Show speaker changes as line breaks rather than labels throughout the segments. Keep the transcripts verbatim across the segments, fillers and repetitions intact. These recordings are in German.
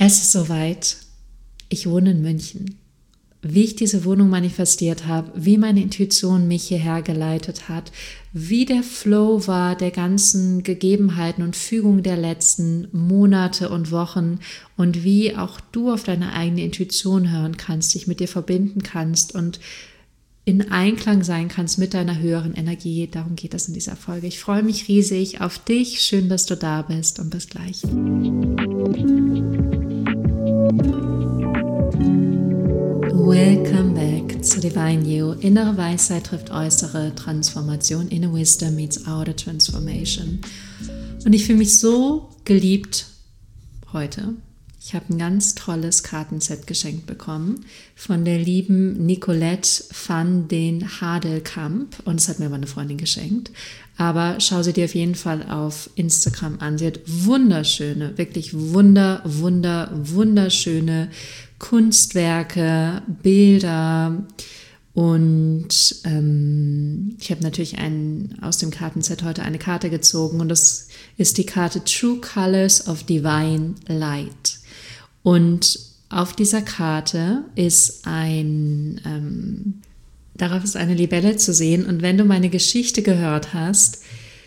Es ist soweit. Ich wohne in München. Wie ich diese Wohnung manifestiert habe, wie meine Intuition mich hierher geleitet hat, wie der Flow war der ganzen Gegebenheiten und Fügung der letzten Monate und Wochen und wie auch du auf deine eigene Intuition hören kannst, dich mit dir verbinden kannst und in Einklang sein kannst mit deiner höheren Energie. Darum geht es in dieser Folge. Ich freue mich riesig auf dich. Schön, dass du da bist und bis gleich. Welcome back zu Divine You. Innere Weisheit trifft äußere Transformation. Inner Wisdom meets outer transformation. Und ich fühle mich so geliebt heute. Ich habe ein ganz tolles Kartenset geschenkt bekommen von der lieben Nicolette van den Hadelkamp. Und es hat mir meine Freundin geschenkt. Aber schau sie dir auf jeden Fall auf Instagram an. Sie hat wunderschöne, wirklich wunder, wunder, wunderschöne Kunstwerke, Bilder und ähm, ich habe natürlich einen, aus dem Kartenset heute eine Karte gezogen und das ist die Karte True Colors of Divine Light. Und auf dieser Karte ist ein, ähm, darauf ist eine Libelle zu sehen und wenn du meine Geschichte gehört hast,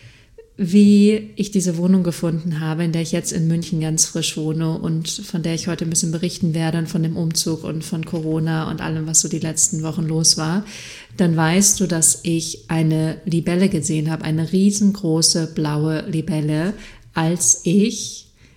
wie ich diese Wohnung gefunden habe, in der ich jetzt in München ganz frisch wohne und von der ich heute ein bisschen berichten werde und von dem Umzug und von Corona und allem, was so die letzten Wochen los war, dann weißt du, dass ich eine Libelle gesehen habe, eine riesengroße blaue Libelle, als ich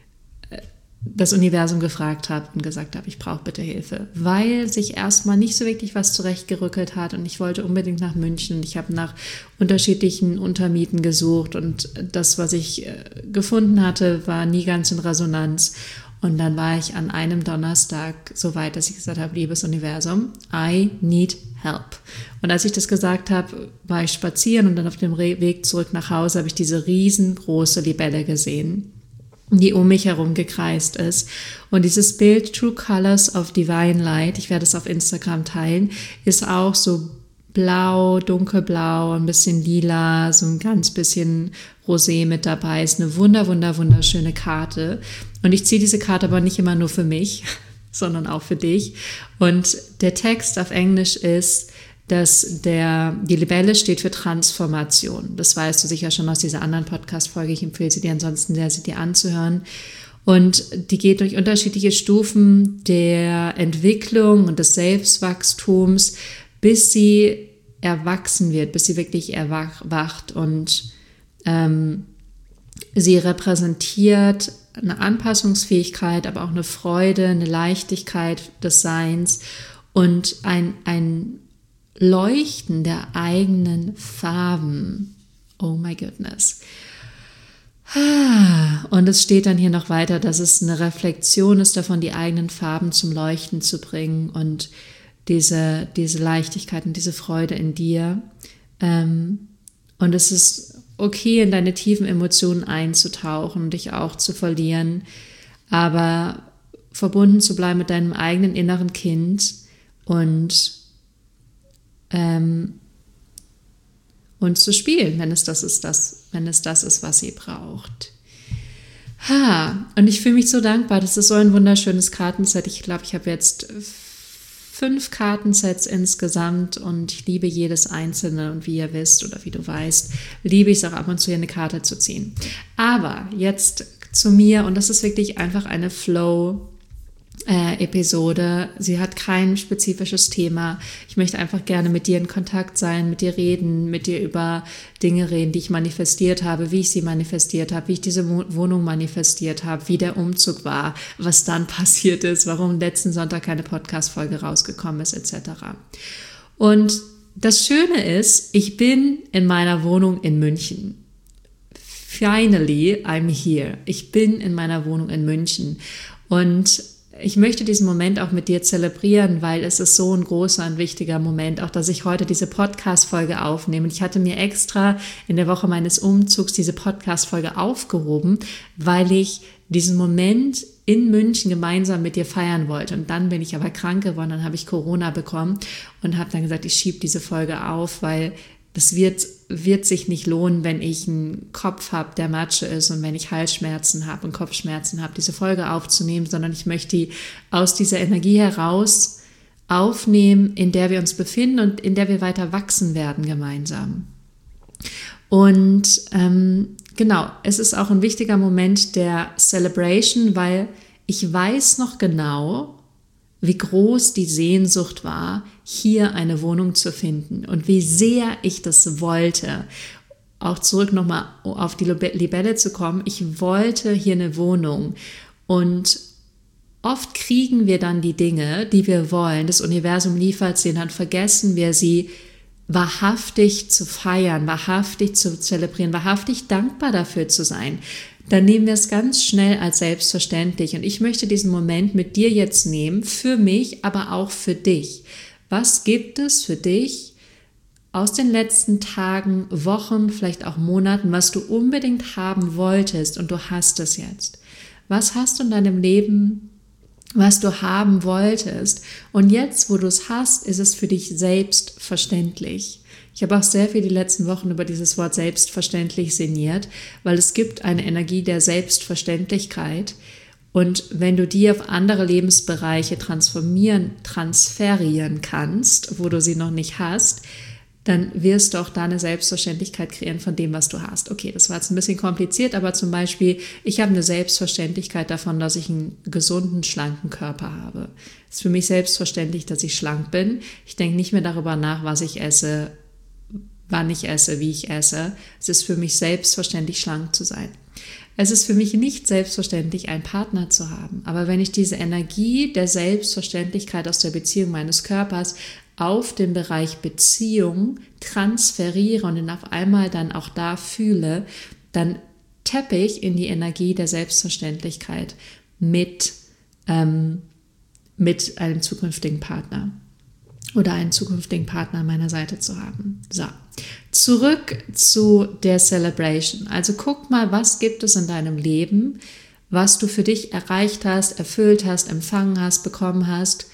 das Universum gefragt habe und gesagt habe, ich brauche bitte Hilfe, weil sich erstmal nicht so wirklich was zurechtgerückelt hat und ich wollte unbedingt nach München. Ich habe nach unterschiedlichen Untermieten gesucht und das, was ich gefunden hatte, war nie ganz in Resonanz. Und dann war ich an einem Donnerstag so weit, dass ich gesagt habe, liebes Universum, I need help. Und als ich das gesagt habe, war ich spazieren und dann auf dem Weg zurück nach Hause habe ich diese riesengroße Libelle gesehen, die um mich herum gekreist ist. Und dieses Bild True Colors of Divine Light, ich werde es auf Instagram teilen, ist auch so blau, dunkelblau, ein bisschen lila, so ein ganz bisschen Rosé mit dabei. Ist eine wunder, wunder, wunderschöne Karte. Und ich ziehe diese Karte aber nicht immer nur für mich, sondern auch für dich. Und der Text auf Englisch ist, dass der, die Libelle steht für Transformation. Das weißt du sicher schon aus dieser anderen Podcast-Folge. Ich empfehle sie dir ansonsten sehr, sie dir anzuhören. Und die geht durch unterschiedliche Stufen der Entwicklung und des Selbstwachstums, bis sie erwachsen wird, bis sie wirklich erwacht. Und ähm, sie repräsentiert eine Anpassungsfähigkeit, aber auch eine Freude, eine Leichtigkeit des Seins und ein, ein Leuchten der eigenen Farben. Oh my goodness. Und es steht dann hier noch weiter, dass es eine Reflexion ist davon, die eigenen Farben zum Leuchten zu bringen und diese, diese Leichtigkeit und diese Freude in dir. Und es ist okay, in deine tiefen Emotionen einzutauchen und dich auch zu verlieren, aber verbunden zu bleiben mit deinem eigenen inneren Kind und Ähm, und zu spielen, wenn es das ist, das, wenn es das ist, was sie braucht. Ha, und ich fühle mich so dankbar. Das ist so ein wunderschönes Kartenset. Ich glaube, ich habe jetzt fünf Kartensets insgesamt und ich liebe jedes einzelne. Und wie ihr wisst oder wie du weißt, liebe ich es auch ab und zu, hier eine Karte zu ziehen. Aber jetzt zu mir, und das ist wirklich einfach eine Flow- Äh, Episode. Sie hat kein spezifisches Thema. Ich möchte einfach gerne mit dir in Kontakt sein, mit dir reden, mit dir über Dinge reden, die ich manifestiert habe, wie ich sie manifestiert habe, wie ich diese Wohnung manifestiert habe, wie der Umzug war, was dann passiert ist, warum letzten Sonntag keine Podcast-Folge rausgekommen ist, et cetera. Und das Schöne ist, ich bin in meiner Wohnung in München. Finally, I'm here. Ich bin in meiner Wohnung in München und ich möchte diesen Moment auch mit dir zelebrieren, weil es ist so ein großer und wichtiger Moment, auch dass ich heute diese Podcast-Folge aufnehme. Und ich hatte mir extra in der Woche meines Umzugs diese Podcast-Folge aufgehoben, weil ich diesen Moment in München gemeinsam mit dir feiern wollte. Und dann bin ich aber krank geworden, dann habe ich Corona bekommen und habe dann gesagt, ich schiebe diese Folge auf, weil Das wird, wird sich nicht lohnen, wenn ich einen Kopf habe, der Matsche ist und wenn ich Halsschmerzen habe und Kopfschmerzen habe, diese Folge aufzunehmen, sondern ich möchte die aus dieser Energie heraus aufnehmen, in der wir uns befinden und in der wir weiter wachsen werden gemeinsam. Und ähm, genau, es ist auch ein wichtiger Moment der Celebration, weil ich weiß noch genau, wie groß die Sehnsucht war, hier eine Wohnung zu finden und wie sehr ich das wollte. Auch zurück nochmal auf die Libelle zu kommen. Ich wollte hier eine Wohnung und oft kriegen wir dann die Dinge, die wir wollen. Das Universum liefert sie und dann vergessen wir sie wahrhaftig zu feiern, wahrhaftig zu zelebrieren, wahrhaftig dankbar dafür zu sein. Dann nehmen wir es ganz schnell als selbstverständlich. Und ich möchte diesen Moment mit dir jetzt nehmen, für mich, aber auch für dich. Was gibt es für dich aus den letzten Tagen, Wochen, vielleicht auch Monaten, was du unbedingt haben wolltest und du hast es jetzt? Was hast du in deinem Leben, was du haben wolltest? Und jetzt, wo du es hast, ist es für dich selbstverständlich. Ich habe auch sehr viel die letzten Wochen über dieses Wort selbstverständlich sinniert, weil es gibt eine Energie der Selbstverständlichkeit. Und wenn du die auf andere Lebensbereiche transformieren, transferieren kannst, wo du sie noch nicht hast, dann wirst du auch da eine Selbstverständlichkeit kreieren von dem, was du hast. Okay, das war jetzt ein bisschen kompliziert, aber zum Beispiel, ich habe eine Selbstverständlichkeit davon, dass ich einen gesunden, schlanken Körper habe. Es ist für mich selbstverständlich, dass ich schlank bin. Ich denke nicht mehr darüber nach, was ich esse, wann ich esse, wie ich esse. Es ist für mich selbstverständlich, schlank zu sein. Es ist für mich nicht selbstverständlich, einen Partner zu haben. Aber wenn ich diese Energie der Selbstverständlichkeit aus der Beziehung meines Körpers auf den Bereich Beziehung transferiere und ihn auf einmal dann auch da fühle, dann tappe ich in die Energie der Selbstverständlichkeit mit, ähm, mit einem zukünftigen Partner oder einen zukünftigen Partner an meiner Seite zu haben. So, zurück zu der Celebration. Also guck mal, was gibt es in deinem Leben, was du für dich erreicht hast, erfüllt hast, empfangen hast, bekommen hast,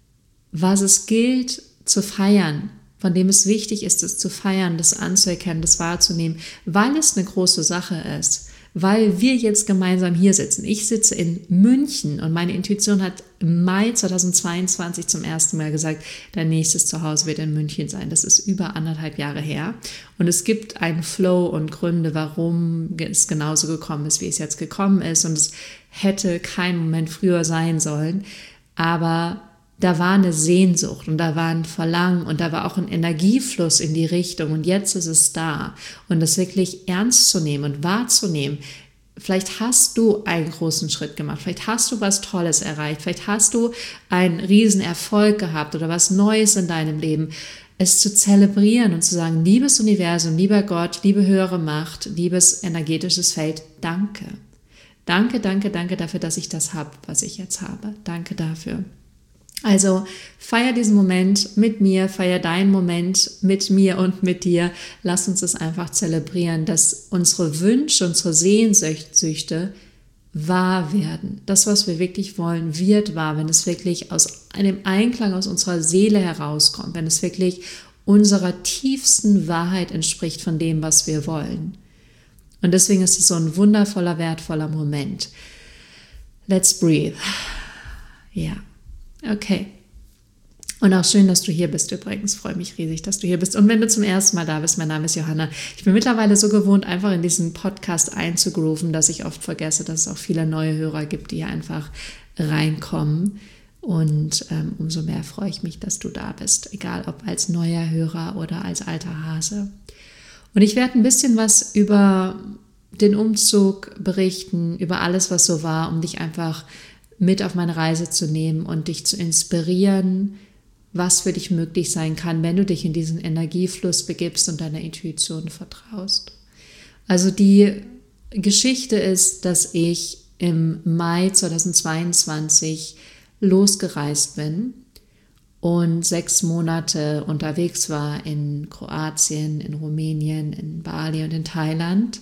was es gilt zu feiern, von dem es wichtig ist, es zu feiern, das anzuerkennen, das wahrzunehmen, weil es eine große Sache ist, weil wir jetzt gemeinsam hier sitzen. Ich sitze in München und meine Intuition hat im Mai zweitausendzweiundzwanzig zum ersten Mal gesagt, dein nächstes Zuhause wird in München sein. Das ist über anderthalb Jahre her und es gibt einen Flow und Gründe, warum es genauso gekommen ist, wie es jetzt gekommen ist, und es hätte kein Moment früher sein sollen, aber da war eine Sehnsucht und da war ein Verlangen und da war auch ein Energiefluss in die Richtung und jetzt ist es da. Und das wirklich ernst zu nehmen und wahrzunehmen. Vielleicht hast du einen großen Schritt gemacht, vielleicht hast du was Tolles erreicht, vielleicht hast du einen riesen Erfolg gehabt oder was Neues in deinem Leben. Es zu zelebrieren und zu sagen, liebes Universum, lieber Gott, liebe höhere Macht, liebes energetisches Feld, danke. Danke, danke, danke dafür, dass ich das habe, was ich jetzt habe. Danke dafür. Also feier diesen Moment mit mir, feier deinen Moment mit mir und mit dir. Lass uns das einfach zelebrieren, dass unsere Wünsche, unsere Sehnsüchte wahr werden. Das, was wir wirklich wollen, wird wahr, wenn es wirklich aus einem Einklang aus unserer Seele herauskommt, wenn es wirklich unserer tiefsten Wahrheit entspricht von dem, was wir wollen. Und deswegen ist es so ein wundervoller, wertvoller Moment. Let's breathe. Ja. Okay. Und auch schön, dass du hier bist übrigens. Freue mich riesig, dass du hier bist. Und wenn du zum ersten Mal da bist, mein Name ist Johanna. Ich bin mittlerweile so gewohnt, einfach in diesen Podcast einzugrooven, dass ich oft vergesse, dass es auch viele neue Hörer gibt, die hier einfach reinkommen. Und ähm, umso mehr freue ich mich, dass du da bist. Egal, ob als neuer Hörer oder als alter Hase. Und ich werde ein bisschen was über den Umzug berichten, über alles, was so war, um dich einfach mit auf meine Reise zu nehmen und dich zu inspirieren, was für dich möglich sein kann, wenn du dich in diesen Energiefluss begibst und deiner Intuition vertraust. Also die Geschichte ist, dass ich im Mai zweitausendzweiundzwanzig losgereist bin und sechs Monate unterwegs war in Kroatien, in Rumänien, in Bali und in Thailand.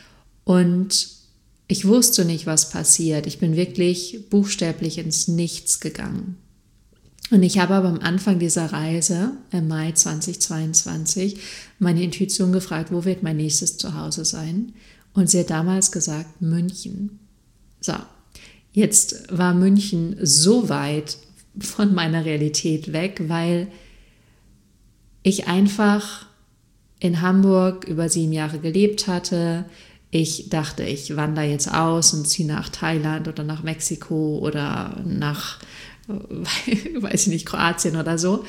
Und ich wusste nicht, was passiert. Ich bin wirklich buchstäblich ins Nichts gegangen. Und ich habe aber am Anfang dieser Reise, im Mai zweitausendzweiundzwanzig, meine Intuition gefragt, wo wird mein nächstes Zuhause sein? Und sie hat damals gesagt, München. So, jetzt war München so weit von meiner Realität weg, weil ich einfach in Hamburg über sieben Jahre gelebt hatte. Ich dachte, ich wandere jetzt aus und ziehe nach Thailand oder nach Mexiko oder nach, weiß ich nicht, Kroatien oder so.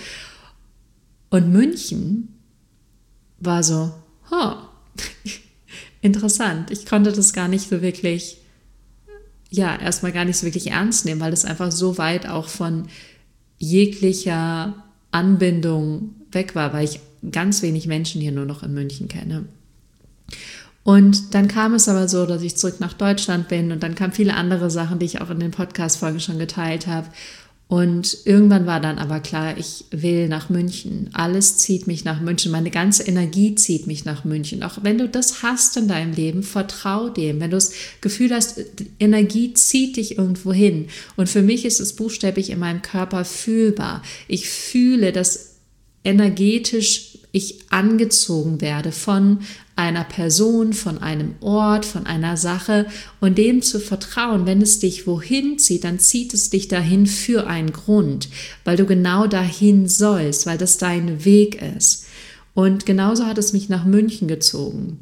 Und München war so, oh, interessant. Ich konnte das gar nicht so wirklich, ja, erstmal gar nicht so wirklich ernst nehmen, weil das einfach so weit auch von jeglicher Anbindung weg war, weil ich ganz wenig Menschen hier nur noch in München kenne. Und dann kam es aber so, dass ich zurück nach Deutschland bin und dann kamen viele andere Sachen, die ich auch in den Podcast-Folgen schon geteilt habe. Und irgendwann war dann aber klar, ich will nach München. Alles zieht mich nach München. Meine ganze Energie zieht mich nach München. Auch wenn du das hast in deinem Leben, vertrau dem. Wenn du das Gefühl hast, Energie zieht dich irgendwo hin. Und für mich ist es buchstäblich in meinem Körper fühlbar. Ich fühle, dass energetisch ich angezogen werde von einer Person, von einem Ort, von einer Sache und dem zu vertrauen, wenn es dich wohin zieht, dann zieht es dich dahin für einen Grund, weil du genau dahin sollst, weil das dein Weg ist. Und genauso hat es mich nach München gezogen.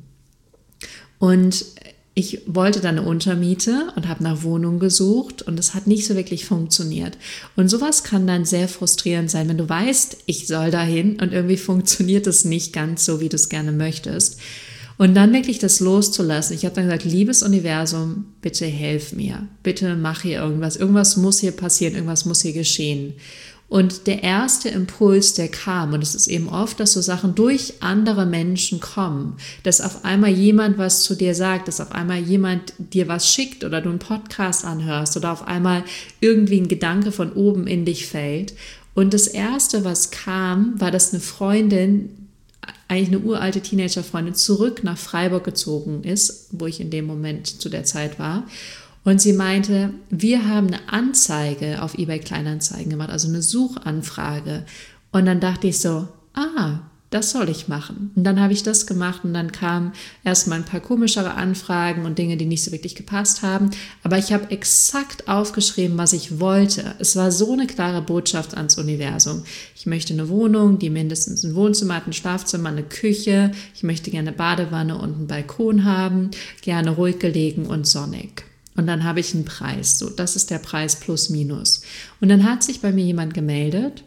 Und ich wollte dann eine Untermiete und habe nach Wohnung gesucht und es hat nicht so wirklich funktioniert. Und sowas kann dann sehr frustrierend sein, wenn du weißt, ich soll dahin und irgendwie funktioniert es nicht ganz so, wie du es gerne möchtest. Und dann wirklich das loszulassen. Ich habe dann gesagt, liebes Universum, bitte helf mir. Bitte mach hier irgendwas. Irgendwas muss hier passieren, irgendwas muss hier geschehen. Und der erste Impuls, der kam, und es ist eben oft, dass so Sachen durch andere Menschen kommen, dass auf einmal jemand was zu dir sagt, dass auf einmal jemand dir was schickt oder du einen Podcast anhörst oder auf einmal irgendwie ein Gedanke von oben in dich fällt. Und das erste, was kam, war, dass eine Freundin, eigentlich eine uralte Teenager-Freundin, zurück nach Freiburg gezogen ist, wo ich in dem Moment zu der Zeit war. Und sie meinte, wir haben eine Anzeige auf eBay Kleinanzeigen gemacht, also eine Suchanfrage. Und dann dachte ich so, ah, das soll ich machen. Und dann habe ich das gemacht und dann kamen erstmal ein paar komischere Anfragen und Dinge, die nicht so wirklich gepasst haben. Aber ich habe exakt aufgeschrieben, was ich wollte. Es war so eine klare Botschaft ans Universum. Ich möchte eine Wohnung, die mindestens ein Wohnzimmer hat, ein Schlafzimmer, eine Küche. Ich möchte gerne eine Badewanne und einen Balkon haben, gerne ruhig gelegen und sonnig. Und dann habe ich einen Preis. So, das ist der Preis plus minus. Und dann hat sich bei mir jemand gemeldet,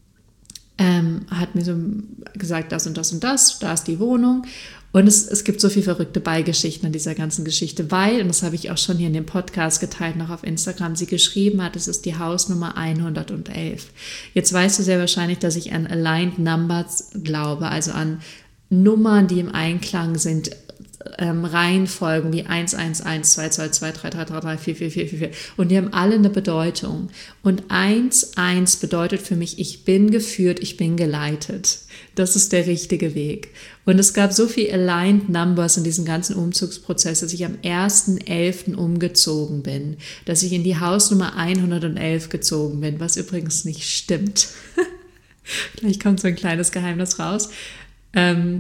ähm, hat mir so gesagt, das und das und das, da ist die Wohnung. Und es, es gibt so viele verrückte Beigeschichten an dieser ganzen Geschichte, weil, und das habe ich auch schon hier in dem Podcast geteilt, noch auf Instagram, sie geschrieben hat, es ist die Hausnummer hundertelf. Jetzt weißt du sehr wahrscheinlich, dass ich an Aligned Numbers glaube, also an Nummern, die im Einklang sind, Ähm, Reihenfolgen wie eins eins eins, zwei zwei zwei, drei drei drei drei, vier vier vier vier vier und die haben alle eine Bedeutung und eins eins bedeutet für mich, ich bin geführt, ich bin geleitet. Das ist der richtige Weg. Und es gab so viel Aligned Numbers in diesem ganzen Umzugsprozess, dass ich am ersten elften umgezogen bin, dass ich in die Hausnummer hundertelf gezogen bin, was übrigens nicht stimmt. Vielleicht kommt so ein kleines Geheimnis raus. Ähm,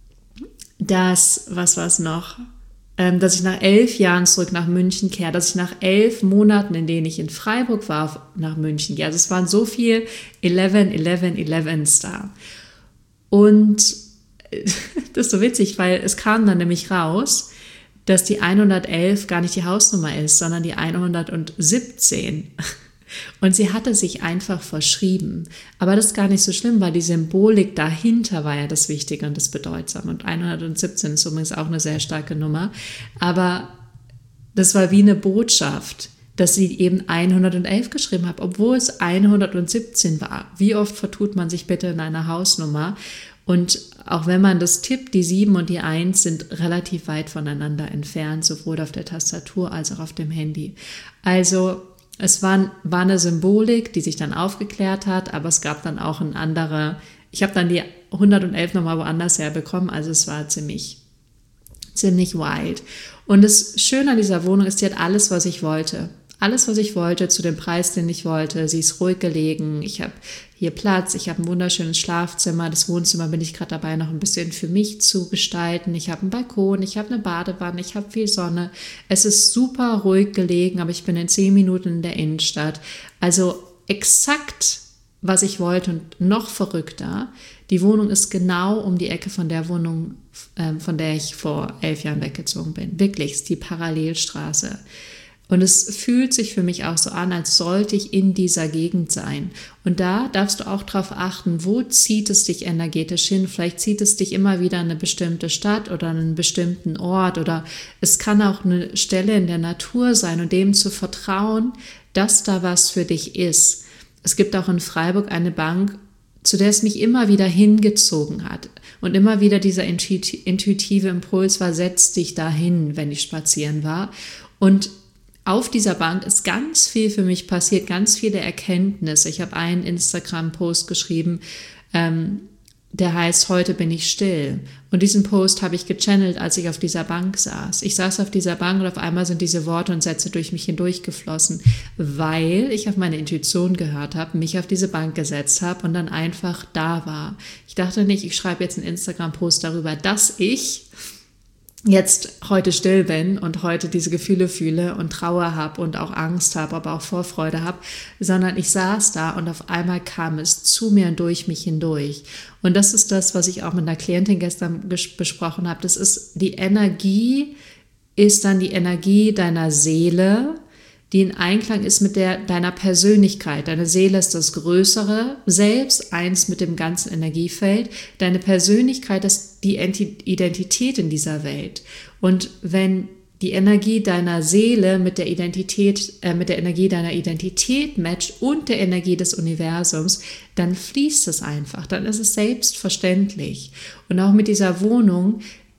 dass, was war es noch, ähm, dass ich nach elf Jahren zurück nach München kehre, dass ich nach elf Monaten, in denen ich in Freiburg war, nach München gehe. Also es waren so viel elf, elf, elf da. Und das ist so witzig, weil es kam dann nämlich raus, dass die hundertelf gar nicht die Hausnummer ist, sondern die hundertsiebzehn. Und sie hatte sich einfach verschrieben. Aber das ist gar nicht so schlimm, weil die Symbolik dahinter war ja das Wichtige und das Bedeutsame. Und hundertsiebzehn ist übrigens auch eine sehr starke Nummer. Aber das war wie eine Botschaft, dass sie eben hundertelf geschrieben hat, obwohl es hundertsiebzehn war. Wie oft vertut man sich bitte in einer Hausnummer? Und auch wenn man das tippt, die sieben und die eins sind relativ weit voneinander entfernt, sowohl auf der Tastatur als auch auf dem Handy. Also es war, war eine Symbolik, die sich dann aufgeklärt hat, aber es gab dann auch ein anderer, ich habe dann die hundertelf nochmal woanders herbekommen, also es war ziemlich, ziemlich wild. Und das Schöne an dieser Wohnung ist, die hat alles, was ich wollte. alles, was ich wollte, zu dem Preis, den ich wollte. Sie ist ruhig gelegen. Ich habe hier Platz. Ich habe ein wunderschönes Schlafzimmer. Das Wohnzimmer bin ich gerade dabei, noch ein bisschen für mich zu gestalten. Ich habe einen Balkon. Ich habe eine Badewanne. Ich habe viel Sonne. Es ist super ruhig gelegen, aber ich bin in zehn Minuten in der Innenstadt. Also exakt, was ich wollte und noch verrückter. Die Wohnung ist genau um die Ecke von der Wohnung, äh, von der ich vor elf Jahren weggezogen bin. Wirklich, ist die Parallelstraße. Und es fühlt sich für mich auch so an, als sollte ich in dieser Gegend sein. Und da darfst du auch darauf achten, wo zieht es dich energetisch hin? Vielleicht zieht es dich immer wieder an eine bestimmte Stadt oder an einen bestimmten Ort, oder es kann auch eine Stelle in der Natur sein und dem zu vertrauen, dass da was für dich ist. Es gibt auch in Freiburg eine Bank, zu der es mich immer wieder hingezogen hat. Und immer wieder dieser intuitive Impuls war, setz dich dahin, wenn ich spazieren war. Und auf dieser Bank ist ganz viel für mich passiert, ganz viele Erkenntnisse. Ich habe einen Instagram-Post geschrieben, ähm, der heißt, heute bin ich still. Und diesen Post habe ich gechannelt, als ich auf dieser Bank saß. Ich saß auf dieser Bank und auf einmal sind diese Worte und Sätze durch mich hindurchgeflossen, weil ich auf meine Intuition gehört habe, mich auf diese Bank gesetzt habe und dann einfach da war. Ich dachte nicht, ich schreibe jetzt einen Instagram-Post darüber, dass ich jetzt heute still bin und heute diese Gefühle fühle und Trauer habe und auch Angst habe, aber auch Vorfreude habe, sondern ich saß da und auf einmal kam es zu mir und durch mich hindurch. Und das ist das, was ich auch mit einer Klientin gestern ges- besprochen habe. Das ist, die Energie ist dann die Energie deiner Seele, die in Einklang ist mit der deiner Persönlichkeit. Deine Seele ist das größere Selbst, eins mit dem ganzen Energiefeld. Deine Persönlichkeit ist die Identität in dieser Welt. Und wenn die Energie deiner Seele mit der Identität, äh, mit der Energie deiner Identität matcht und der Energie des Universums, dann fließt es einfach. Dann ist es selbstverständlich. Und auch mit dieser Wohnung,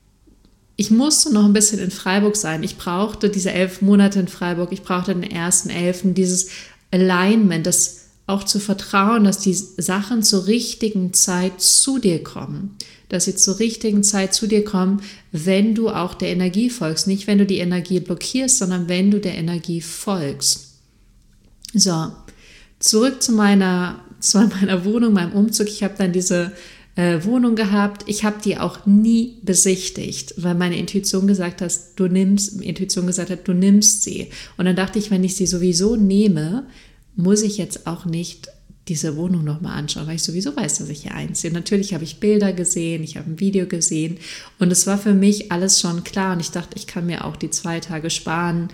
ich musste noch ein bisschen in Freiburg sein. Ich brauchte diese elf Monate in Freiburg. Ich brauchte den ersten Elfen, dieses Alignment, das auch zu vertrauen, dass die Sachen zur richtigen Zeit zu dir kommen. Dass sie zur richtigen Zeit zu dir kommen, wenn du auch der Energie folgst. Nicht, wenn du die Energie blockierst, sondern wenn du der Energie folgst. So, zurück zu meiner, zu meiner Wohnung, meinem Umzug. Ich habe dann diese Wohnung gehabt. Ich habe die auch nie besichtigt, weil meine Intuition gesagt hat, du nimmst, Intuition gesagt hat, du nimmst sie. Und dann dachte ich, wenn ich sie sowieso nehme, muss ich jetzt auch nicht diese Wohnung nochmal anschauen, weil ich sowieso weiß, dass ich hier einziehe. Natürlich habe ich Bilder gesehen, ich habe ein Video gesehen und es war für mich alles schon klar und ich dachte, ich kann mir auch die zwei Tage sparen,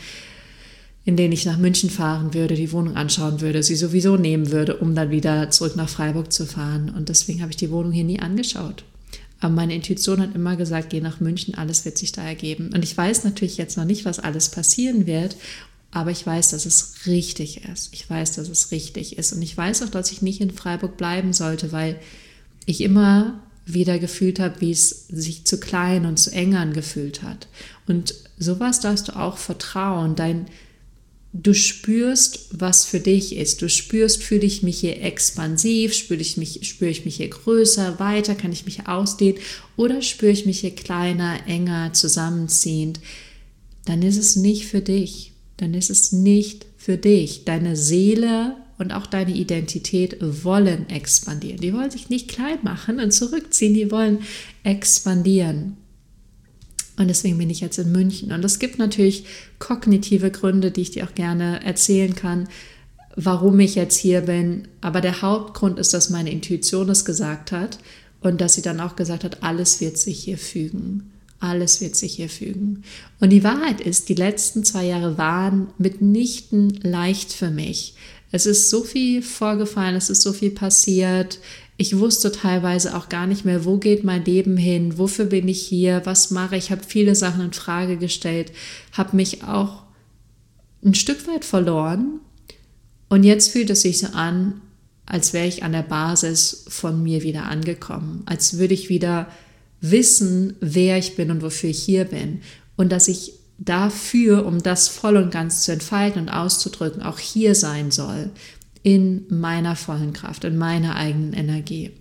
in denen ich nach München fahren würde, die Wohnung anschauen würde, sie sowieso nehmen würde, um dann wieder zurück nach Freiburg zu fahren. Und deswegen habe ich die Wohnung hier nie angeschaut. Aber meine Intuition hat immer gesagt, geh nach München, alles wird sich da ergeben. Und ich weiß natürlich jetzt noch nicht, was alles passieren wird, aber ich weiß, dass es richtig ist. Ich weiß, dass es richtig ist. Und ich weiß auch, dass ich nicht in Freiburg bleiben sollte, weil ich immer wieder gefühlt habe, wie es sich zu klein und zu eng angefühlt hat. Und sowas darfst du auch vertrauen, dein Du spürst, was für dich ist. Du spürst, fühle ich mich hier expansiv, spüre ich mich, spüre ich mich hier größer, weiter, kann ich mich hier ausdehnen oder spüre ich mich hier kleiner, enger, zusammenziehend. Dann ist es nicht für dich. Dann ist es nicht für dich. Deine Seele und auch deine Identität wollen expandieren. Die wollen sich nicht klein machen und zurückziehen, die wollen expandieren. Und deswegen bin ich jetzt in München. Und es gibt natürlich kognitive Gründe, die ich dir auch gerne erzählen kann, warum ich jetzt hier bin. Aber der Hauptgrund ist, dass meine Intuition es gesagt hat und dass sie dann auch gesagt hat, alles wird sich hier fügen. Alles wird sich hier fügen. Und die Wahrheit ist, die letzten zwei Jahre waren mitnichten leicht für mich. Es ist so viel vorgefallen, es ist so viel passiert. Ich wusste teilweise auch gar nicht mehr, wo geht mein Leben hin, wofür bin ich hier, was mache ich. Ich habe viele Sachen in Frage gestellt, habe mich auch ein Stück weit verloren. Und jetzt fühlt es sich so an, als wäre ich an der Basis von mir wieder angekommen. Als würde ich wieder wissen, wer ich bin und wofür ich hier bin. Und dass ich dafür, um das voll und ganz zu entfalten und auszudrücken, auch hier sein soll. In meiner vollen Kraft, in meiner eigenen Energie.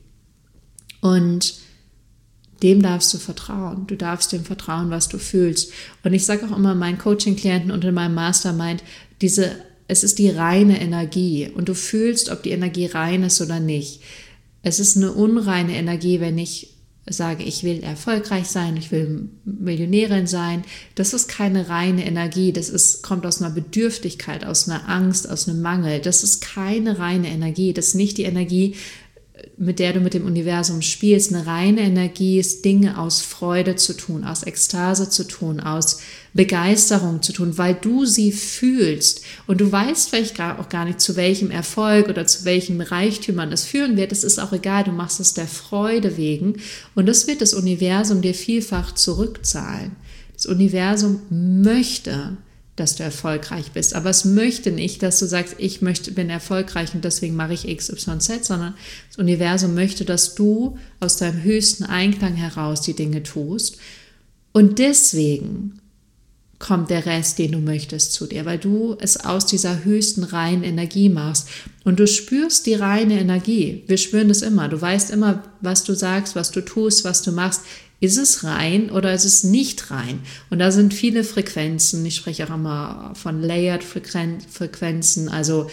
Und dem darfst du vertrauen. Du darfst dem vertrauen, was du fühlst. Und ich sage auch immer meinen Coaching-Klienten und in meinem Mastermind, diese es ist die reine Energie und du fühlst, ob die Energie rein ist oder nicht. Es ist eine unreine Energie, wenn ich sage, ich will erfolgreich sein, ich will Millionärin sein. Das ist keine reine Energie, das ist, kommt aus einer Bedürftigkeit, aus einer Angst, aus einem Mangel. Das ist keine reine Energie, das ist nicht die Energie, mit der du mit dem Universum spielst. Eine reine Energie ist, Dinge aus Freude zu tun, aus Ekstase zu tun, aus Begeisterung zu tun, weil du sie fühlst und du weißt vielleicht auch gar nicht, zu welchem Erfolg oder zu welchem Reichtümern es führen wird. Es ist auch egal, du machst es der Freude wegen und das wird das Universum dir vielfach zurückzahlen. Das Universum möchte, dass du erfolgreich bist. Aber es möchte nicht, dass du sagst, ich möchte, bin erfolgreich und deswegen mache ich X Y Z, sondern das Universum möchte, dass du aus deinem höchsten Einklang heraus die Dinge tust. Und deswegen kommt der Rest, den du möchtest, zu dir, weil du es aus dieser höchsten reinen Energie machst. Und du spürst die reine Energie. Wir spüren das immer. Du weißt immer, was du sagst, was du tust, was du machst. Ist es rein oder ist es nicht rein? Und da sind viele Frequenzen. Ich spreche auch immer von Layered Frequenzen. Also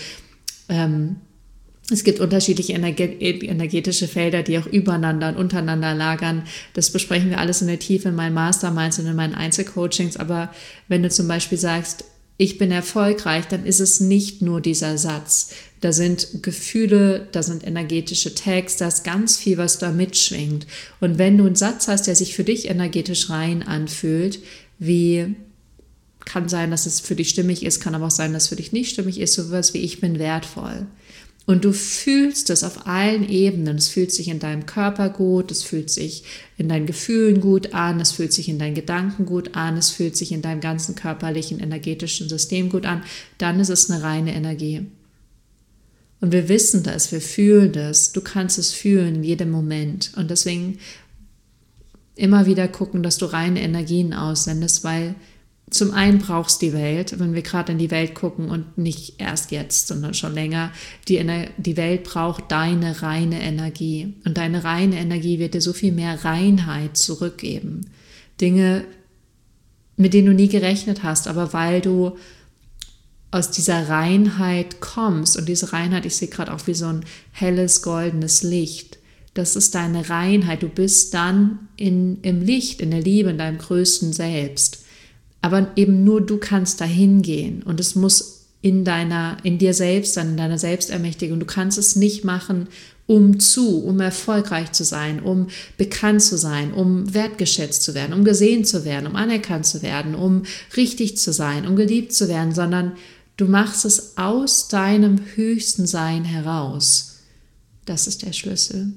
ähm, es gibt unterschiedliche energetische Felder, die auch übereinander und untereinander lagern. Das besprechen wir alles in der Tiefe in meinen Masterminds und in meinen Einzelcoachings. Aber wenn du zum Beispiel sagst, ich bin erfolgreich, dann ist es nicht nur dieser Satz. Da sind Gefühle, da sind energetische Tags, da ist ganz viel, was da mitschwingt. Und wenn du einen Satz hast, der sich für dich energetisch rein anfühlt, wie kann sein, dass es für dich stimmig ist, kann aber auch sein, dass es für dich nicht stimmig ist, sowas wie ich bin wertvoll. Und du fühlst es auf allen Ebenen. Es fühlt sich in deinem Körper gut, es fühlt sich in deinen Gefühlen gut an, es fühlt sich in deinen Gedanken gut an, es fühlt sich in deinem ganzen körperlichen, energetischen System gut an. Dann ist es eine reine Energie. Und wir wissen das, wir fühlen das. Du kannst es fühlen in jedem Moment. Und deswegen immer wieder gucken, dass du reine Energien aussendest, weil zum einen brauchst die Welt, wenn wir gerade in die Welt gucken und nicht erst jetzt, sondern schon länger, die, Ener- die Welt braucht deine reine Energie. Und deine reine Energie wird dir so viel mehr Reinheit zurückgeben. Dinge, mit denen du nie gerechnet hast, aber weil du aus dieser Reinheit kommst, und diese Reinheit, ich sehe gerade auch wie so ein helles, goldenes Licht, das ist deine Reinheit. Du bist dann in, im Licht, in der Liebe, in deinem größten Selbst. Aber eben nur du kannst dahin gehen und es muss in deiner, in dir selbst sein, in deiner Selbstermächtigung. Du kannst es nicht machen, um zu, um erfolgreich zu sein, um bekannt zu sein, um wertgeschätzt zu werden, um gesehen zu werden, um anerkannt zu werden, um richtig zu sein, um geliebt zu werden, sondern du machst es aus deinem höchsten Sein heraus. Das ist der Schlüssel.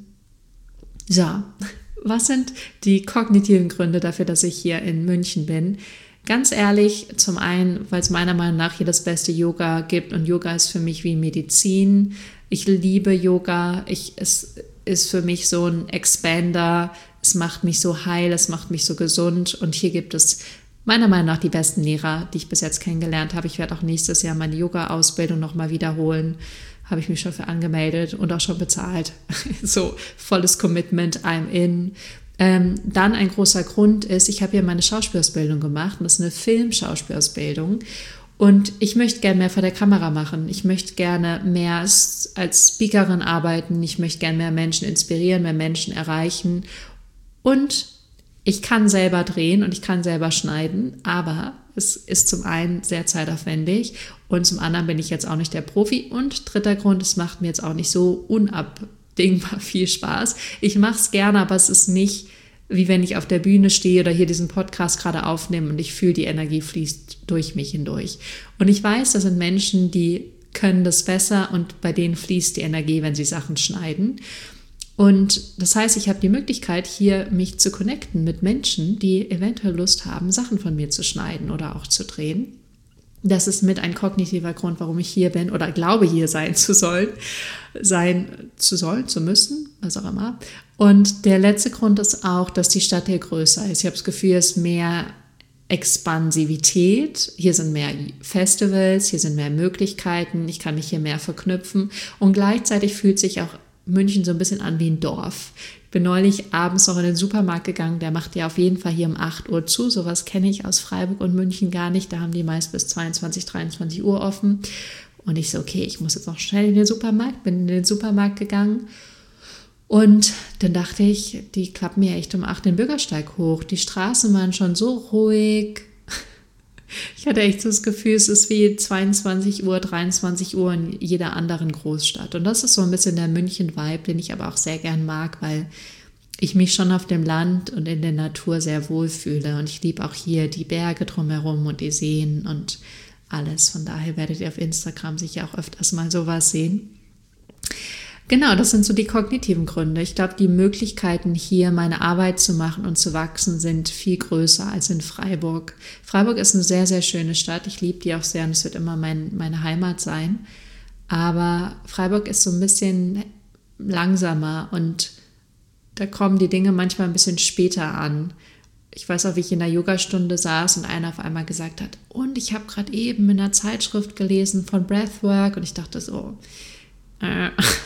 So, was sind die kognitiven Gründe dafür, dass ich hier in München bin? Ganz ehrlich, zum einen, weil es meiner Meinung nach hier das beste Yoga gibt und Yoga ist für mich wie Medizin. Ich liebe Yoga, ich, es ist für mich so ein Expander, es macht mich so heil, es macht mich so gesund und hier gibt es meiner Meinung nach die besten Lehrer, die ich bis jetzt kennengelernt habe. Ich werde auch nächstes Jahr meine Yoga-Ausbildung nochmal wiederholen, habe ich mich schon für angemeldet und auch schon bezahlt. So volles Commitment, I'm in. Ähm, dann ein großer Grund ist, ich habe hier meine Schauspielausbildung gemacht und das ist eine Filmschauspielausbildung und ich möchte gerne mehr vor der Kamera machen. Ich möchte gerne mehr als, als Speakerin arbeiten, ich möchte gerne mehr Menschen inspirieren, mehr Menschen erreichen und ich kann selber drehen und ich kann selber schneiden, aber es ist zum einen sehr zeitaufwendig und zum anderen bin ich jetzt auch nicht der Profi und dritter Grund, es macht mir jetzt auch nicht so unabdingbar viel Spaß. Ich mache es gerne, aber es ist nicht, wie wenn ich auf der Bühne stehe oder hier diesen Podcast gerade aufnehme und ich fühle, die Energie fließt durch mich hindurch. Und ich weiß, das sind Menschen, die können das besser und bei denen fließt die Energie, wenn sie Sachen schneiden. Und das heißt, ich habe die Möglichkeit, hier mich zu connecten mit Menschen, die eventuell Lust haben, Sachen von mir zu schneiden oder auch zu drehen. Das ist mit ein kognitiver Grund, warum ich hier bin oder glaube, hier sein zu sollen, sein zu sollen, zu müssen, was auch immer. Und der letzte Grund ist auch, dass die Stadt hier größer ist. Ich habe das Gefühl, es ist mehr Expansivität. Hier sind mehr Festivals, hier sind mehr Möglichkeiten. Ich kann mich hier mehr verknüpfen. Und gleichzeitig fühlt sich auch München so ein bisschen an wie ein Dorf. Ich bin neulich abends noch in den Supermarkt gegangen, der macht ja auf jeden Fall hier um acht Uhr zu. Sowas kenne ich aus Freiburg und München gar nicht. Da haben die meist bis zweiundzwanzig, dreiundzwanzig Uhr offen. Und ich so, okay, ich muss jetzt auch schnell in den Supermarkt, bin in den Supermarkt gegangen. Und dann dachte ich, die klappen ja echt um acht den Bürgersteig hoch. Die Straßen waren schon so ruhig. Ich hatte echt so das Gefühl, es ist wie zweiundzwanzig Uhr, dreiundzwanzig Uhr in jeder anderen Großstadt. Und das ist so ein bisschen der München-Vibe, den ich aber auch sehr gern mag, weil ich mich schon auf dem Land und in der Natur sehr wohlfühle. Und ich liebe auch hier die Berge drumherum und die Seen und alles. Von daher werdet ihr auf Instagram sicher auch öfters mal sowas sehen. Genau, das sind so die kognitiven Gründe. Ich glaube, die Möglichkeiten hier meine Arbeit zu machen und zu wachsen sind viel größer als in Freiburg. Freiburg ist eine sehr, sehr schöne Stadt. Ich liebe die auch sehr und es wird immer mein, meine Heimat sein. Aber Freiburg ist so ein bisschen langsamer und da kommen die Dinge manchmal ein bisschen später an. Ich weiß auch, wie ich in der Yogastunde saß und einer auf einmal gesagt hat, und ich habe gerade eben in einer Zeitschrift gelesen von Breathwork und ich dachte so, äh,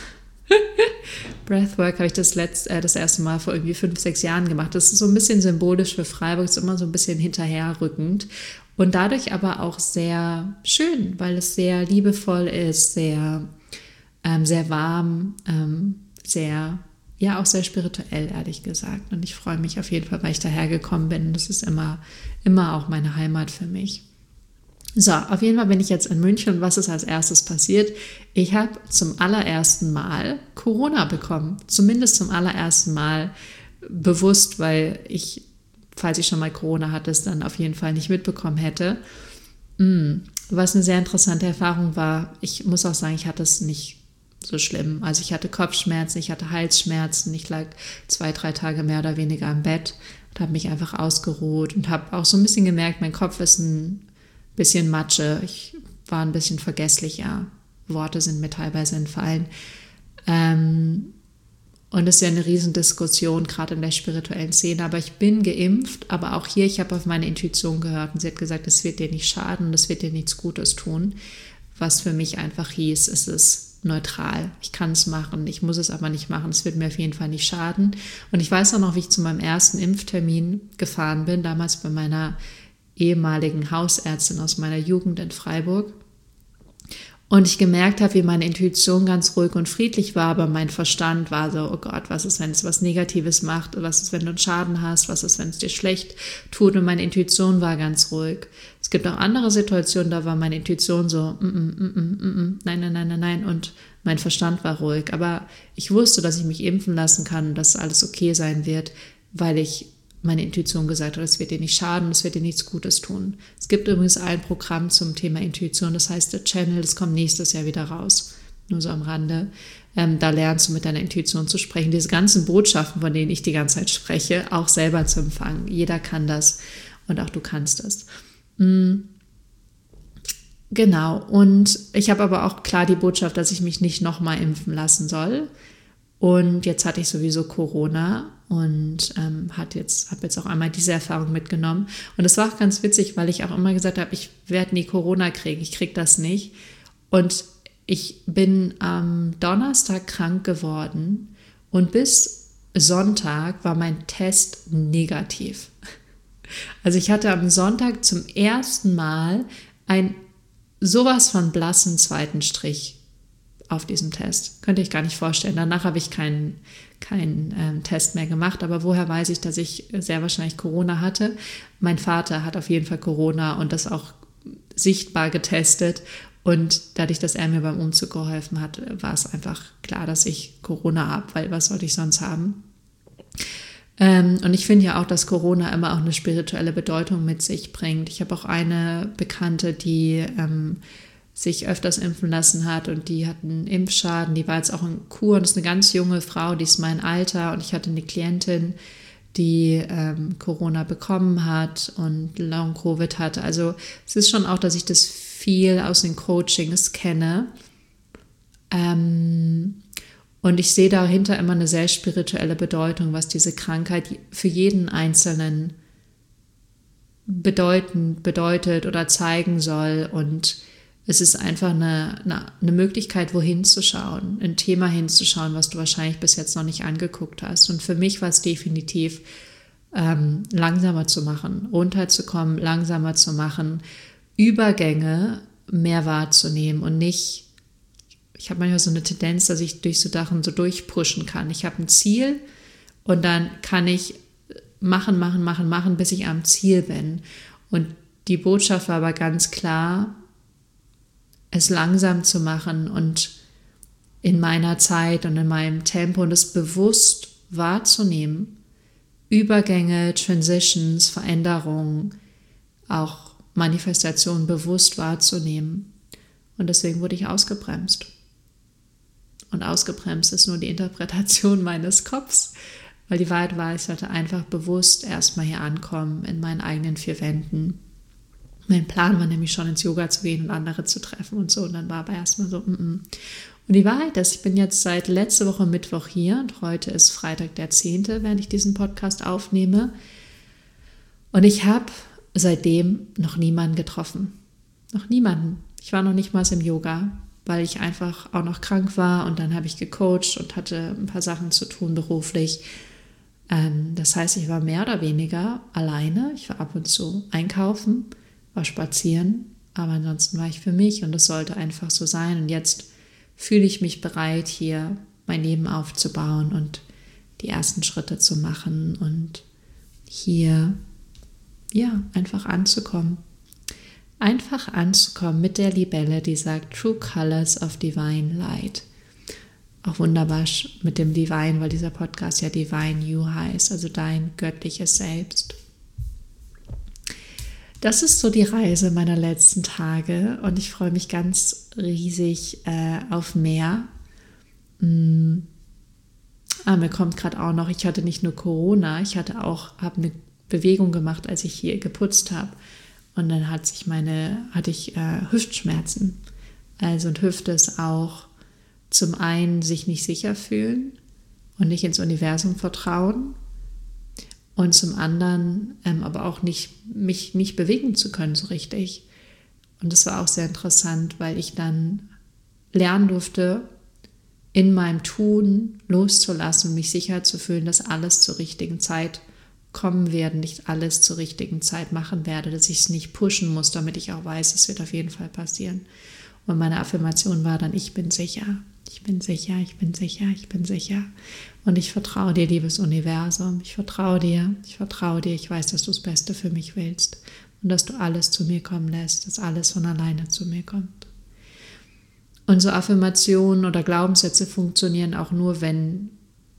Breathwork habe ich das, letzt, äh, das erste Mal vor irgendwie fünf, sechs Jahren gemacht. Das ist so ein bisschen symbolisch für Freiburg, ist immer so ein bisschen hinterherrückend und dadurch aber auch sehr schön, weil es sehr liebevoll ist, sehr, ähm, sehr warm, ähm, sehr, ja auch sehr spirituell, ehrlich gesagt. Und ich freue mich auf jeden Fall, weil ich dahergekommen bin. Das ist immer, immer auch meine Heimat für mich. So, auf jeden Fall bin ich jetzt in München und was ist als erstes passiert? Ich habe zum allerersten Mal Corona bekommen. Zumindest zum allerersten Mal bewusst, weil ich, falls ich schon mal Corona hatte, es dann auf jeden Fall nicht mitbekommen hätte. Was eine sehr interessante Erfahrung war. Ich muss auch sagen, ich hatte es nicht so schlimm. Also ich hatte Kopfschmerzen, ich hatte Halsschmerzen, ich lag zwei, drei Tage mehr oder weniger im Bett und habe mich einfach ausgeruht und habe auch so ein bisschen gemerkt, mein Kopf ist ein bisschen Matsche, ich war ein bisschen vergesslicher, Worte sind mir teilweise entfallen. Ähm, und es ist ja eine Riesendiskussion, gerade in der spirituellen Szene, aber ich bin geimpft, aber auch hier, ich habe auf meine Intuition gehört und sie hat gesagt, es wird dir nicht schaden, es wird dir nichts Gutes tun, was für mich einfach hieß, es ist neutral, ich kann es machen, ich muss es aber nicht machen, es wird mir auf jeden Fall nicht schaden. Und ich weiß auch noch, wie ich zu meinem ersten Impftermin gefahren bin, damals bei meiner ehemaligen Hausärztin aus meiner Jugend in Freiburg und ich gemerkt habe, wie meine Intuition ganz ruhig und friedlich war, aber mein Verstand war so, oh Gott, was ist, wenn es was Negatives macht, was ist, wenn du einen Schaden hast, was ist, wenn es dir schlecht tut, und meine Intuition war ganz ruhig. Es gibt auch andere Situationen, da war meine Intuition so, mm, mm, mm, mm, mm, nein, nein, nein, nein, nein, und mein Verstand war ruhig, aber ich wusste, dass ich mich impfen lassen kann und dass alles okay sein wird, weil ich meine Intuition gesagt hat, es wird dir nicht schaden, es wird dir nichts Gutes tun. Es gibt übrigens ein Programm zum Thema Intuition, das heißt The Channel, das kommt nächstes Jahr wieder raus, nur so am Rande. Ähm, da lernst du mit deiner Intuition zu sprechen, diese ganzen Botschaften, von denen ich die ganze Zeit spreche, auch selber zu empfangen. Jeder kann das und auch du kannst das. Mhm. Genau, und ich habe aber auch klar die Botschaft, dass ich mich nicht nochmal impfen lassen soll. Und jetzt hatte ich sowieso Corona und ähm, hat jetzt, habe jetzt auch einmal diese Erfahrung mitgenommen. Und es war auch ganz witzig, weil ich auch immer gesagt habe, ich werde nie Corona kriegen, ich kriege das nicht. Und ich bin am Donnerstag krank geworden und bis Sonntag war mein Test negativ. Also ich hatte am Sonntag zum ersten Mal ein sowas von blassen zweiten Strich auf diesem Test. Könnte ich gar nicht vorstellen. Danach habe ich keinen keinen ähm, Test mehr gemacht, aber woher weiß ich, dass ich sehr wahrscheinlich Corona hatte? Mein Vater hat auf jeden Fall Corona und das auch sichtbar getestet und dadurch, dass er mir beim Umzug geholfen hat, war es einfach klar, dass ich Corona habe, weil was sollte ich sonst haben? Ähm, und ich finde ja auch, dass Corona immer auch eine spirituelle Bedeutung mit sich bringt. Ich habe auch eine Bekannte, die ähm, sich öfters impfen lassen hat und die hat einen Impfschaden, die war jetzt auch in Kur und ist eine ganz junge Frau, die ist mein Alter und ich hatte eine Klientin, die ähm, Corona bekommen hat und Long-Covid hatte. Also es ist schon auch, dass ich das viel aus den Coachings kenne ähm, und ich sehe dahinter immer eine sehr spirituelle Bedeutung, was diese Krankheit für jeden Einzelnen bedeuten, bedeutet oder zeigen soll, und es ist einfach eine, eine, eine Möglichkeit, wohin zu schauen, ein Thema hinzuschauen, was du wahrscheinlich bis jetzt noch nicht angeguckt hast. Und für mich war es definitiv ähm, langsamer zu machen, runterzukommen, langsamer zu machen, Übergänge mehr wahrzunehmen und nicht, ich habe manchmal so eine Tendenz, dass ich durch so Sachen so durchpushen kann. Ich habe ein Ziel und dann kann ich machen, machen, machen, machen, bis ich am Ziel bin. Und die Botschaft war aber ganz klar, es langsam zu machen und in meiner Zeit und in meinem Tempo und es bewusst wahrzunehmen. Übergänge, Transitions, Veränderungen, auch Manifestationen bewusst wahrzunehmen. Und deswegen wurde ich ausgebremst. Und ausgebremst ist nur die Interpretation meines Kopfs, weil die Wahrheit war, ich sollte einfach bewusst erstmal hier ankommen in meinen eigenen vier Wänden. Mein Plan war nämlich schon ins Yoga zu gehen und andere zu treffen und so. Und dann war aber erstmal so, mm -mm. Und die Wahrheit ist, ich bin jetzt seit letzter Woche Mittwoch hier und heute ist Freitag der zehnte, während ich diesen Podcast aufnehme. Und ich habe seitdem noch niemanden getroffen. Noch niemanden. Ich war noch nicht mal im Yoga, weil ich einfach auch noch krank war und dann habe ich gecoacht und hatte ein paar Sachen zu tun beruflich. Ähm, das heißt, ich war mehr oder weniger alleine. Ich war ab und zu einkaufen, war spazieren, aber ansonsten war ich für mich und das sollte einfach so sein. Und jetzt fühle ich mich bereit, hier mein Leben aufzubauen und die ersten Schritte zu machen und hier ja einfach anzukommen. Einfach anzukommen mit der Libelle, die sagt True Colors of Divine Light. Auch wunderbar mit dem Divine, weil dieser Podcast ja Divine You heißt, also dein göttliches Selbst. Das ist so die Reise meiner letzten Tage und ich freue mich ganz riesig äh, auf mehr. Mm. Ah, mir kommt gerade auch noch, ich hatte nicht nur Corona, ich hatte auch, habe eine Bewegung gemacht, als ich hier geputzt habe. Und dann hat sich meine, hatte ich äh, Hüftschmerzen. Also und Hüfte ist auch zum einen sich nicht sicher fühlen und nicht ins Universum vertrauen und zum anderen ähm, aber auch nicht, mich nicht bewegen zu können so richtig. Und das war auch sehr interessant, weil ich dann lernen durfte, in meinem Tun loszulassen und mich sicher zu fühlen, dass alles zur richtigen Zeit kommen werden, nicht alles zur richtigen Zeit machen werde, dass ich es nicht pushen muss, damit ich auch weiß, es wird auf jeden Fall passieren. Und meine Affirmation war dann, ich bin sicher, ich bin sicher, ich bin sicher, ich bin sicher. Und ich vertraue dir, liebes Universum, ich vertraue dir, ich vertraue dir, ich weiß, dass du das Beste für mich willst und dass du alles zu mir kommen lässt, dass alles von alleine zu mir kommt. Und so Affirmationen oder Glaubenssätze funktionieren auch nur, wenn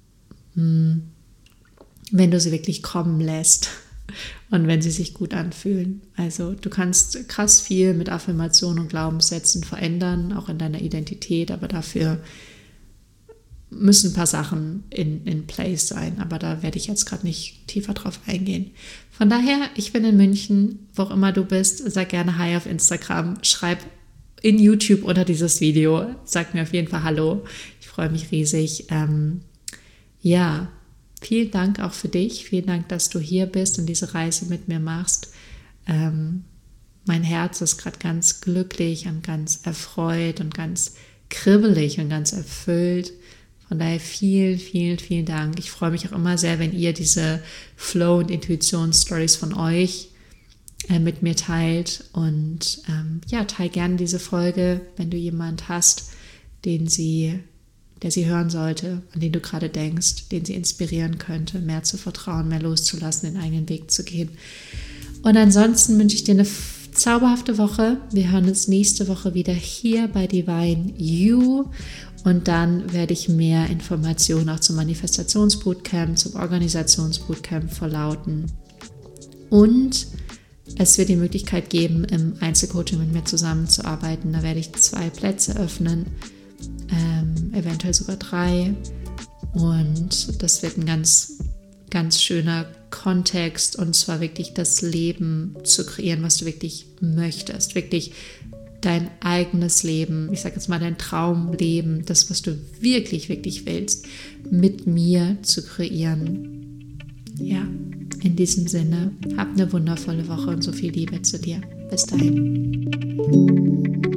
hm, wenn du sie wirklich kommen lässt und wenn sie sich gut anfühlen. Also du kannst krass viel mit Affirmationen und Glaubenssätzen verändern, auch in deiner Identität, aber dafür müssen ein paar Sachen in, in place sein, aber da werde ich jetzt gerade nicht tiefer drauf eingehen. Von daher, ich bin in München, wo auch immer du bist, sag gerne Hi auf Instagram, schreib in YouTube unter dieses Video, sag mir auf jeden Fall Hallo, ich freue mich riesig. Ähm, ja, vielen Dank auch für dich, vielen Dank, dass du hier bist und diese Reise mit mir machst. Ähm, mein Herz ist gerade ganz glücklich und ganz erfreut und ganz kribbelig und ganz erfüllt. Von daher vielen, vielen, vielen Dank. Ich freue mich auch immer sehr, wenn ihr diese Flow- und Intuitions-Stories von euch äh, mit mir teilt. Und ähm, ja, teile gerne diese Folge, wenn du jemanden hast, den sie der sie hören sollte, an den du gerade denkst, den sie inspirieren könnte, mehr zu vertrauen, mehr loszulassen, den eigenen Weg zu gehen. Und ansonsten wünsche ich dir eine zauberhafte Woche. Wir hören uns nächste Woche wieder hier bei Divine You und dann werde ich mehr Informationen auch zum Manifestationsbootcamp, zum Organisationsbootcamp verlauten. Und es wird die Möglichkeit geben, im Einzelcoaching mit mir zusammenzuarbeiten. Da werde ich zwei Plätze öffnen. Ähm, eventuell sogar drei und das wird ein ganz, ganz schöner Kontext und zwar wirklich das Leben zu kreieren, was du wirklich möchtest, wirklich dein eigenes Leben, ich sage jetzt mal dein Traumleben, das, was du wirklich, wirklich willst, mit mir zu kreieren. Ja, in diesem Sinne, hab eine wundervolle Woche und so viel Liebe zu dir. Bis dahin.